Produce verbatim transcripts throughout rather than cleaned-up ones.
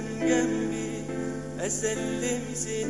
كان جنبي أسلم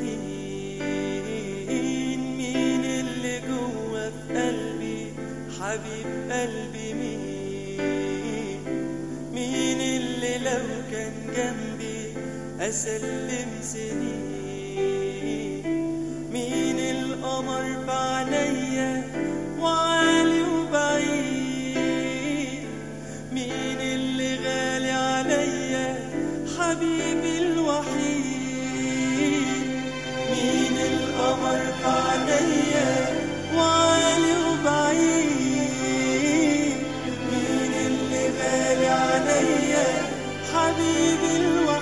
سنين، مين اللي جوا في قلبي حبيب قلبي؟ مين مين اللي لو كان جنبي أسلم سنين؟ مين القمر بعينيا وعالي وبعيد؟ مين اللي غالي عليا حبيبي الوحيد؟ مين القمر بعينيا وعالي وبعيد؟ مين اللي غالي عليا حبيبي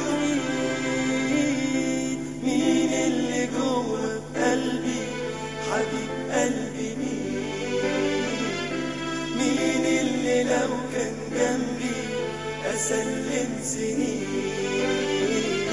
الوحيد؟ مين اللي جوه قلبي حبيب قلبي؟ مين مين اللي لو كان جنبي أسلم سنين؟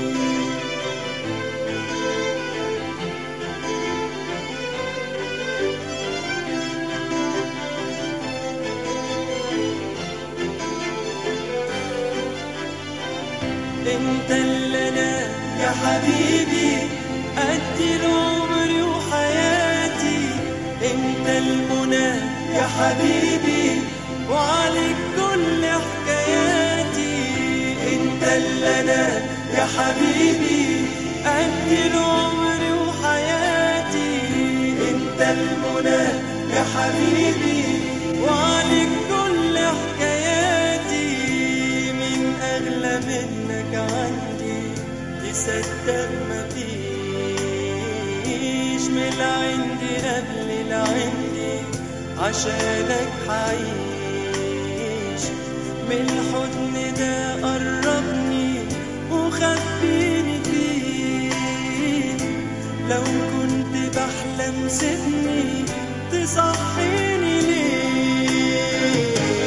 انت اللي انا يا حبيبي ادي عمري وحياتي، انت المنى يا حبيبي وعليك كل حكاياتي. انت اللي انا يا حبيبي ادي عمري وحياتي، انت المنى يا حبيبي وعليك كل حكاياتي. من اغلى منك عندي تصدق مفيش، من العندي قبل العندي عشانك حعيش. من الحضن ده قربني وخبيني فيه، لو كنت بحلم سيبني تصحيني ليه؟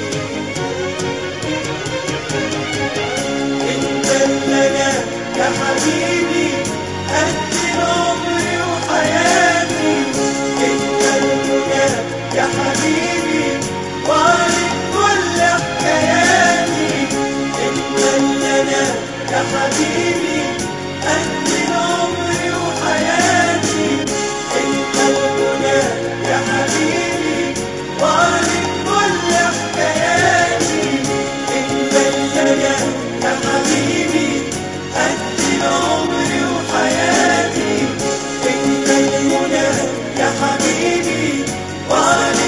انت اللي انا يا حبيبي ادي عمري وحياتي، انت المنى يا حبيبي وعليك كل حكاياتي. انت اللي انا يا حبيبي ادي عمري وحياتي، انت المنى يا حبيبي وعليك كل حكاياتي. انت اللي انا يا حبيبي ادي عمري وحياتي، انت المنى يا حبيبي وعليك